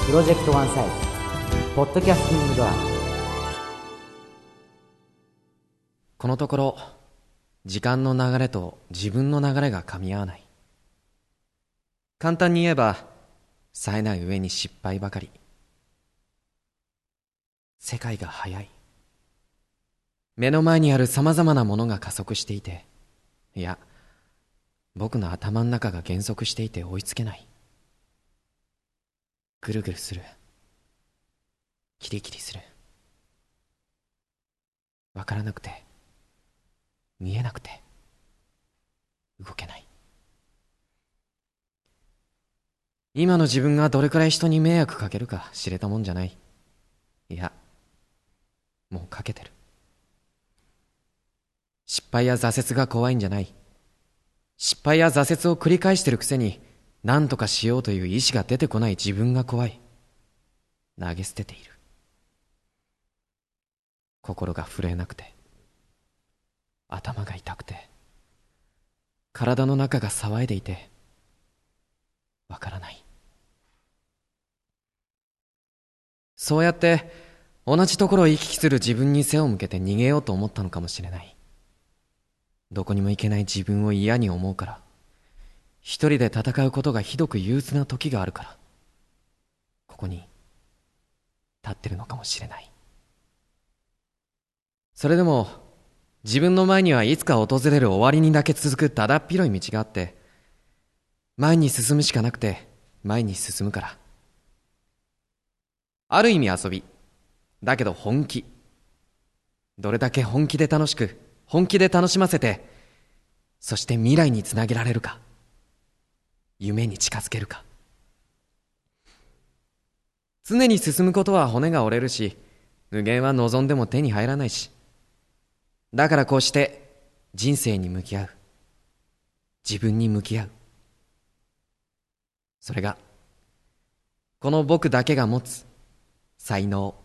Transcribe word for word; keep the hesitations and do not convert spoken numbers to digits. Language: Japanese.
プロジェクトワンサイズポッドキャスティングドラマ。 このところ時間の流れと自分の流れが噛み合わない。簡単に言えば冴えない上に失敗ばかり。世界が速い。目の前にあるさまざまなものが加速していて、いや僕の頭の中が減速していて追いつけない。ぐるぐるする。キリキリする。わからなくて見えなくて動けない。今の自分がどれくらい人に迷惑かけるか知れたもんじゃない。いやもうかけてる。失敗や挫折が怖いんじゃない。失敗や挫折を繰り返してるくせに何とかしようという意志が出てこない自分が怖い。投げ捨てている。心が震えなくて、頭が痛くて、体の中が騒いでいてわからない。そうやって同じところを行き来する自分に背を向けて逃げようと思ったのかもしれない。どこにも行けない自分を嫌に思うから、一人で戦うことがひどく憂鬱な時があるから、ここに立ってるのかもしれない。それでも自分の前にはいつか訪れる終わりにだけ続くだだっ広い道があって、前に進むしかなくて前に進むから。ある意味遊びだけど本気。どれだけ本気で楽しく本気で楽しませて、そして未来につなげられるか、夢に近づけるか。常に進むことは骨が折れるし、無限は望んでも手に入らないし、だからこうして人生に向き合う。自分に向き合う。それがこの僕だけが持つ才能、